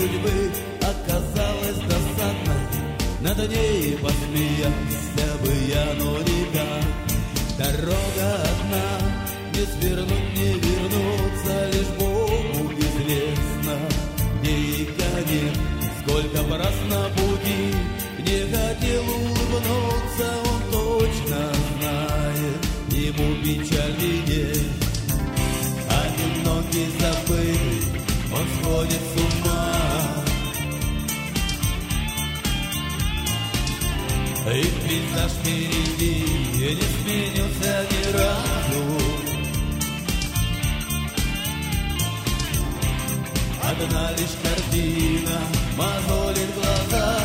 судьбы оказалась досадной, над ней посмеялся бы я, но никак. Дорога одна, не свернуть, не вернуться, лишь Богу известно, где и конец. Сколько раз на пути не хотел улыбнуться, он точно знает, ему печаль видеть. Одинокий, забытый, он сходит с ума. И пейзаж впереди не сменился ни разу. Одна лишь картина мозолит глаза.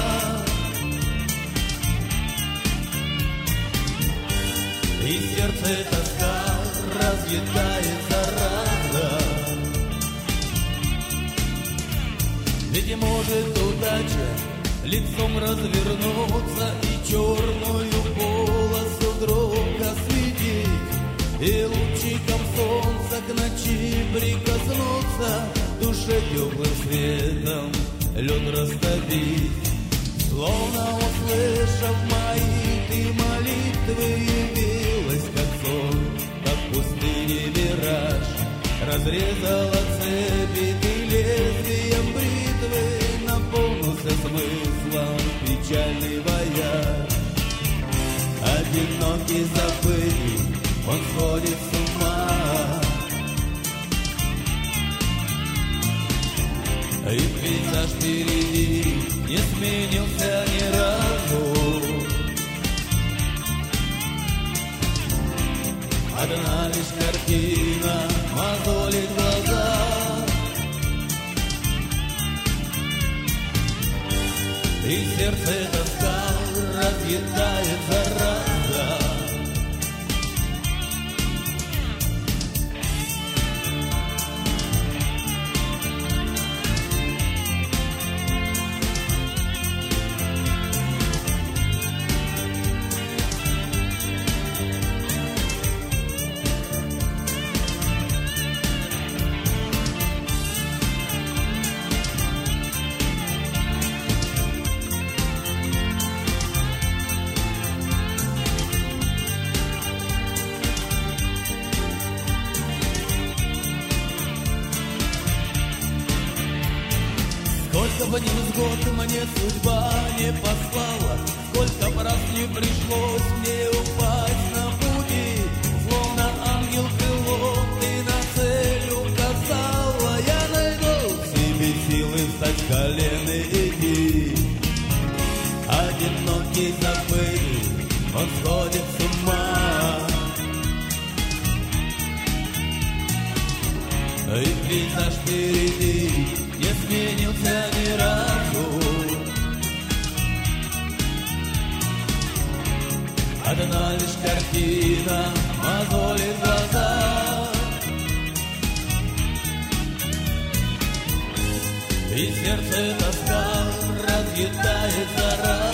И сердце тоска разъедает зараза. Ведь может удача лицом развернуться и черную полосу вдруг осветить, и лучиком солнца к ночи прикоснуться, душе теплым светом лед растопить. Словно услышав мои ты молитвы, явилась как сон, как в пустыне мираж. Разрезала цепи ты лезвием бритвы, наполнился смыслом печальный вояж. Одинокий, забытый, он сходит с ума. И пейзаж впереди не сменился ни разу. Одна лишь картина мозолит глаза. И сердце тоска разъедает зараза. Сколько бы невзгод мне судьба не послала, сколько раз не пришлось мне упасть на пути, словно ангел крылом ты на цель указала. Я найду в себе силы встать с колен и идти. Одинокий, забытый, он сходит с ума. И пейзаж впереди не сменился ни разу. Одна лишь картина мозолит глаза. И сердце тоска разъедает зараза.